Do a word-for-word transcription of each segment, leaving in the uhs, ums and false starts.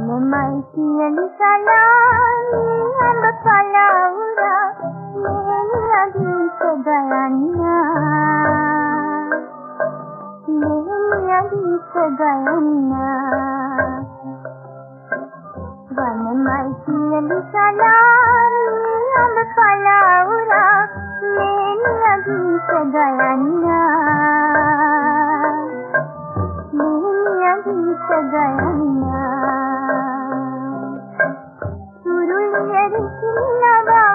වනමයි සියලු සලාමි අඹ පලවුරා මෙහෙණියගේ සොබයන්නා මෙහෙණියගේ සොබයන්නා වනමයි සියලු සලාමි අඹ පලවුරා මෙහෙණියගේ සොබයන්නා මෙහෙණියගේ සොබයන්නා सुरुलियरी चिल्लवा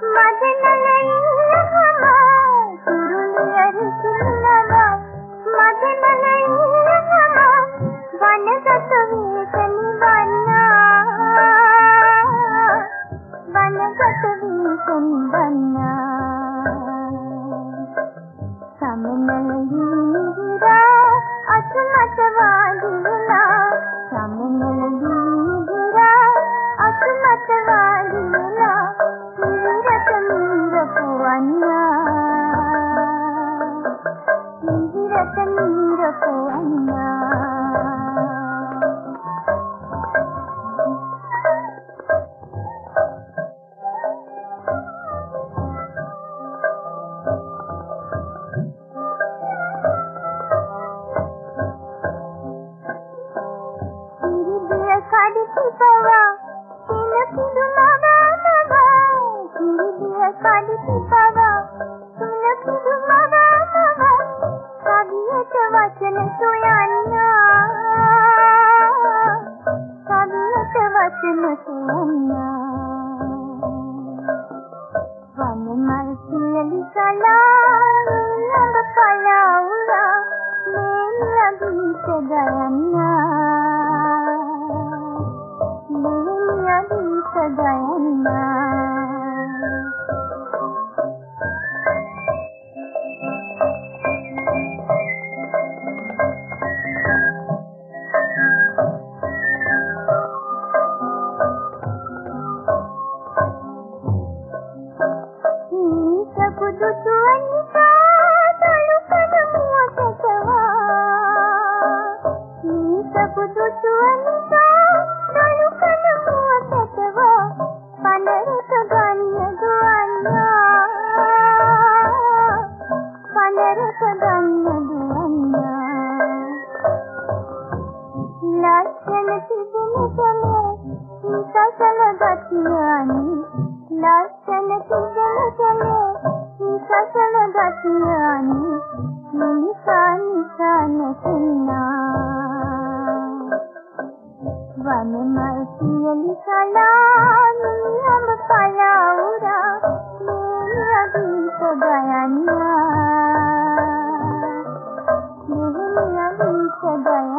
मदनलैयहमा सुरुलियरी चिल्लवा मदनलैयहमा वनगत वेसनि वन्ना वनगत वेसनि वन्ना समनलगी गिरा अचमत वादिला समनलगी गिरा අතුමත වාඩිලා නිරත නිරපවන්නා නිරත නිරපවන්නා ඉරිදිය කඩිති පවා කඩිති පවා තුන කිදු මවා මවා කවියට වචන සොයන්නා කවියට වචන සොයන්නා වනමල් සියලු සලාමි අඹ පලවුරා මෙහෙණියගේ සොබයන්නා මෙහෙණියගේ සොබයන්නා බුදු සුවනිකා තලුකන මුවතකවා නීත බුදු සුවනිකා තලුකන මුවතකවා පනරක ගන්න දුවන්නා පනරක ගන්න දුවන්නා ලක්ෂණ තිබෙන කලේ නිසසල ගතියනි ලක්ෂණ තිබෙන කලේ නිසසල ගතියනි නිසා නිසා නැතිනා වනමයි සියලු සලාමි අඹ පලවුරා මෙහෙණියගේ සොබයන්නා මෙහෙණියගේ සොබයන්නා